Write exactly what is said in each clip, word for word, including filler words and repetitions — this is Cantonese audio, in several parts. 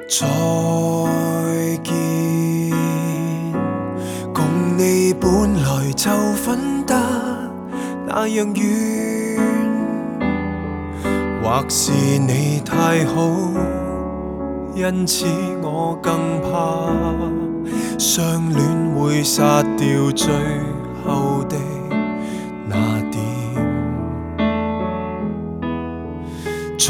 再見，共你本來就分得那樣遠，或是你太好，因此我更怕相戀會殺掉最後的那點。再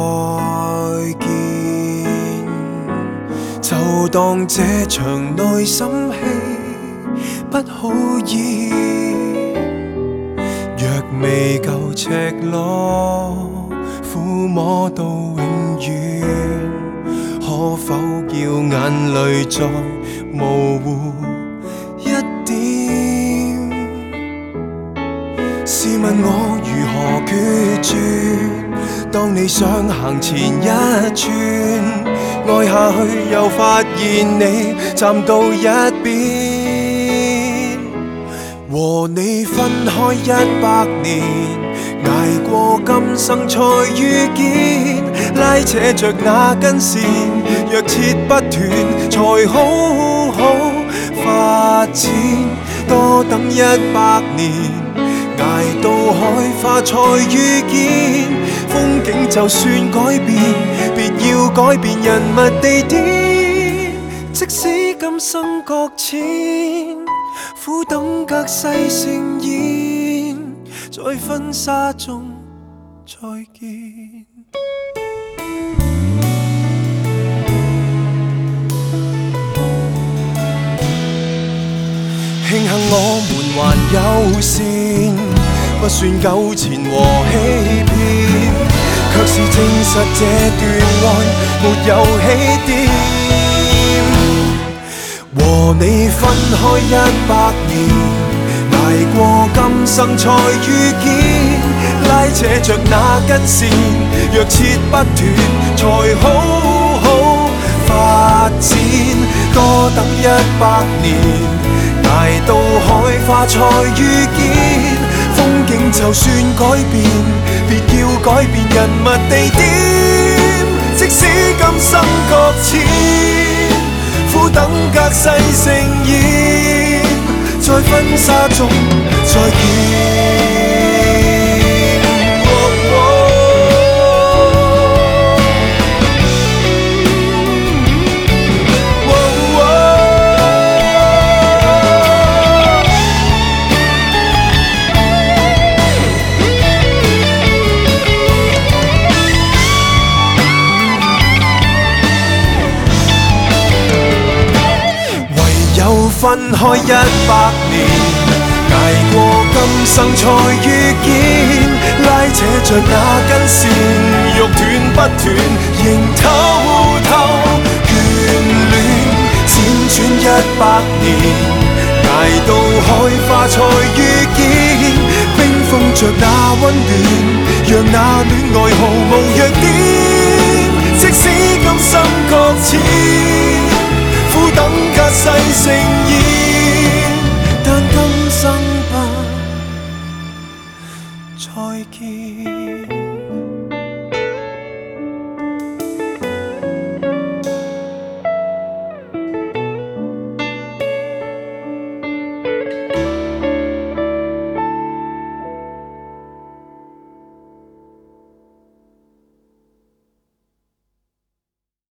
見，就當這場內心戲不好演，若未夠赤裸撫摸到永遠，可否叫眼淚再模糊一點？試問我如何決絕？當你想行前一轉，愛下去又發現你站到一邊。和你分開一百年，捱過今生才遇見，拉扯着那根線，若切不斷才好好發展。多等一百年，捱到開花才遇見，風景就算改變，別要改變人物地點。即使今生擱淺，苦等隔世盛宴，在婚紗中再見。慶幸我們還有線，不算糾纏和欺騙，卻是證實這段愛沒有起點。和你分開一百年，捱過今生才遇見，拉扯着那根線，若切不斷才好好發展。多等一百年，捱到開花才遇見，風景就算改變，別要改變人物地點。即使今生擱淺，苦等隔世盛宴，在婚紗中再見。分開一百年，捱過今生才遇見，拉扯着那根線，欲斷不斷，仍偷偷眷戀。輾轉一百年，捱到開花才遇見，冰封着那溫暖，讓那戀愛毫無弱點。即使今生擱淺，苦等隔世盛宴，但今生不再見。